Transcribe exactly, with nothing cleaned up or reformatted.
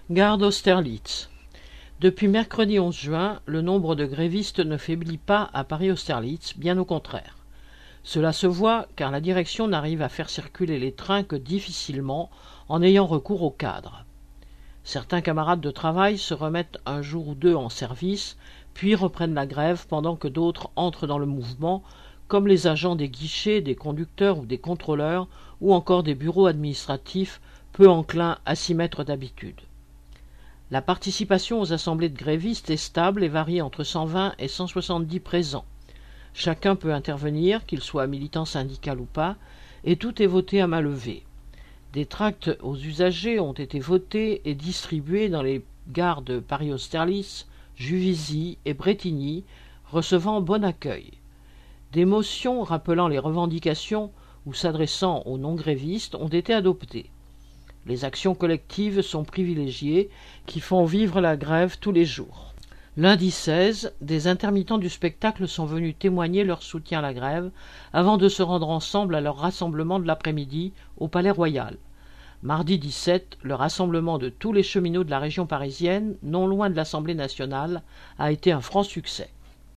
Gare d'Austerlitz. Depuis mercredi onze juin, le nombre de grévistes ne faiblit pas à Paris-Austerlitz, bien au contraire. Cela se voit car la direction n'arrive à faire circuler les trains que difficilement en ayant recours aux cadres. Certains camarades de travail se remettent un jour ou deux en service, puis reprennent la grève pendant que d'autres entrent dans le mouvement, comme les agents des guichets, des conducteurs ou des contrôleurs, ou encore des bureaux administratifs peu enclins à s'y mettre d'habitude. La participation aux assemblées de grévistes est stable et varie entre cent vingt et cent soixante-dix présents. Chacun peut intervenir, qu'il soit militant syndical ou pas, et tout est voté à main levée. Des tracts aux usagers ont été votés et distribués dans les gares de Paris-Austerlitz, Juvisy et Brétigny, recevant bon accueil. Des motions rappelant les revendications ou s'adressant aux non-grévistes ont été adoptées. Les actions collectives sont privilégiées, qui font vivre la grève tous les jours. Lundi seize, des intermittents du spectacle sont venus témoigner leur soutien à la grève avant de se rendre ensemble à leur rassemblement de l'après-midi au Palais Royal. Mardi dix-sept, le rassemblement de tous les cheminots de la région parisienne, non loin de l'Assemblée nationale, a été un franc succès.